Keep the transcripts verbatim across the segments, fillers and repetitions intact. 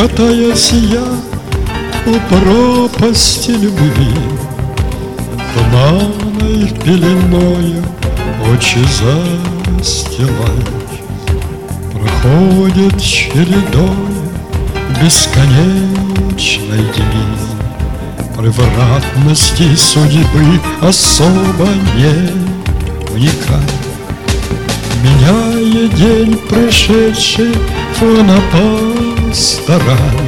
Катаясь я у пропасти любви, туманной пеленою очи застилают, проходят чередой бесконечной дни. Превратности судьбы особо не вникай, меняя день прошедший фона постарай.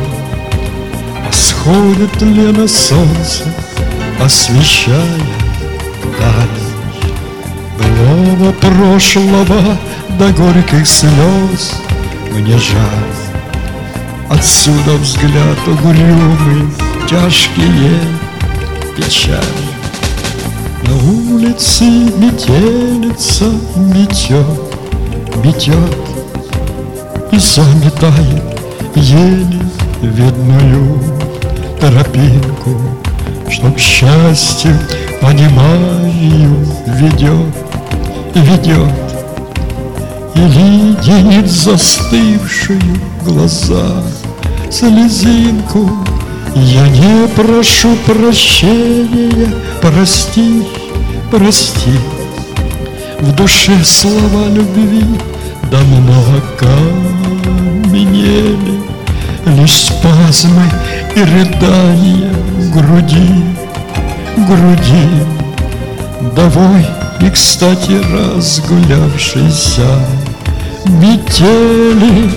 Сходит ли на солнце, освещая даль былого прошлого до горьких слез? Мне жаль, отсюда взгляд угрюмый, тяжкие печали. На улице метелица метет, метет и заметает еле видную тропинку, что к счастью, пониманию ведет, ведет и леденит застывшую глаза слезинку. Я не прошу прощения, прости, прости. В душе слова любви давно окаменели, лишь спазмы и рыдания в груди, в груди. Довой и, кстати, разгулявшейся метели.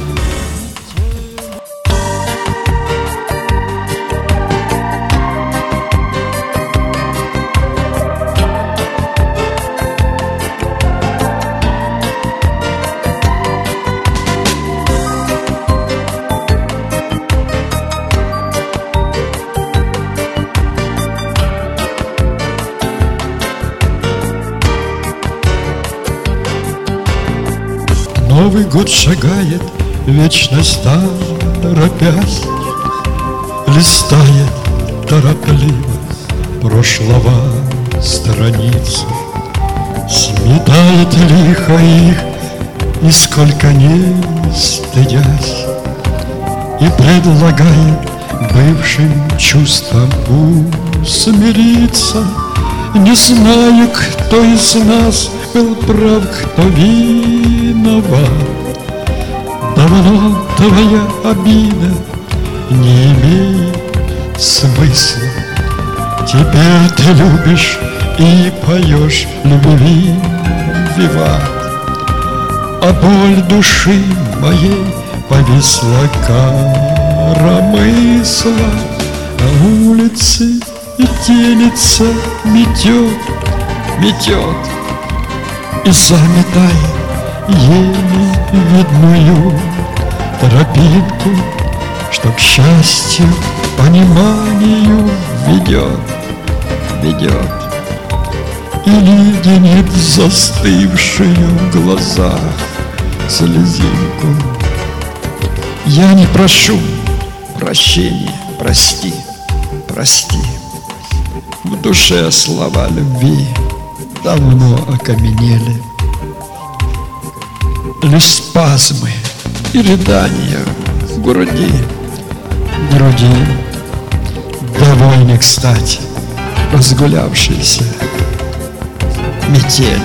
Новый год шагает, вечность торопясь, листает торопливо прошлого страницы, сметает лихо их, нисколько не стыдясь, и предлагает бывшим чувствам усмириться. Не знаю, кто из нас был прав, кто виноват. Давно твоя обида не имеет смысла. Теперь ты любишь и поешь любви виват, а боль души моей повисла коромысла. На улице метелица метет, метет и заметает еле видную тропинку, что к счастью, пониманию ведет, ведет и леденит застывшую в глазах слезинку. Я не прошу прощения, прости, прости. В душе слова любви давно окаменели, лишь спазмы и рыдания в груди, в груди. Довольно, кстати, разгулявшейся метели.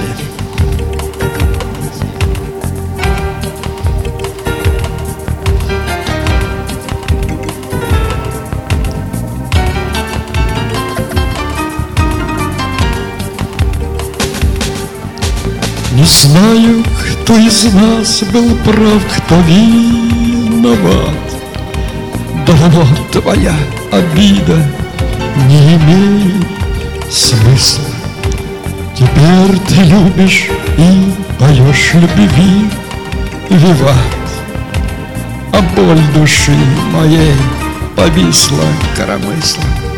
Не знаю, кто из нас был прав, кто виноват. Давно твоя обида не имеет смысла. Теперь ты любишь и поешь любви виват, а боль души моей повисла коромыслом.